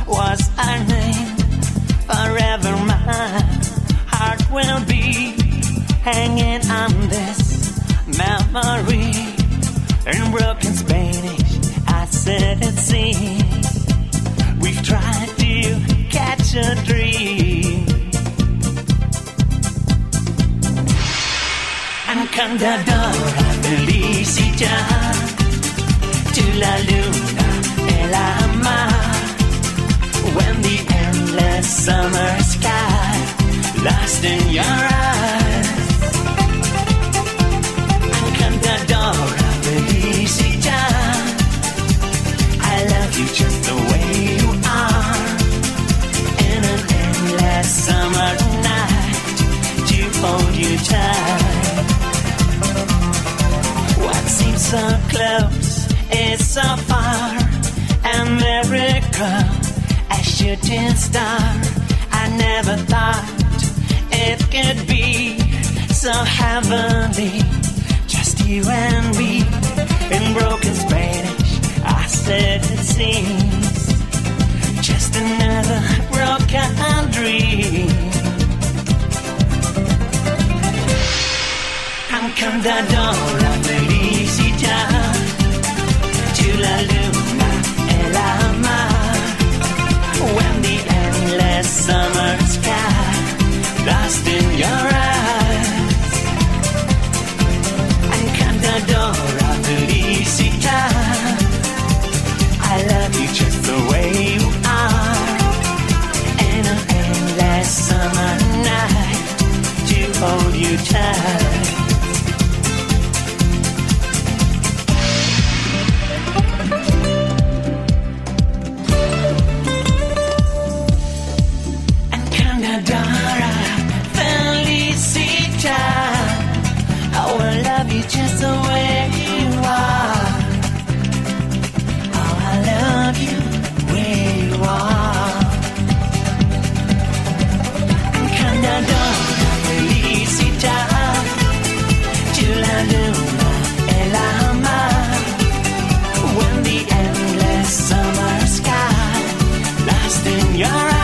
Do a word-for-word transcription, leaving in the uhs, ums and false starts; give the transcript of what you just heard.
was our name. Forever my heart will be hanging on this memory. In broken Spanish, I said it seems we've tried to catch a dream. Encantadora, felicidad, to la luna y la mar. When the endless summer sky lost in your eyes. Encantadora, felicidad, I love you just the way you are. In an endless summer night, to hold you tight. What seems so close is so far. A miracle, a shooting star. I never thought it could be so heavenly. Just you and me. In broken Spanish, I said it seems just another broken dream. Encantadora, felicidad, to la luna y la mar. When the endless summer sky lost in your eyes. Encantadora, felicidad, I love you just the way you are. In an endless summer night, to hold you tight. Just the way you are. Oh, I love you where you are. Encantadora, felicidad, to la luna y la mar. When the endless summer sky lost in your eyes.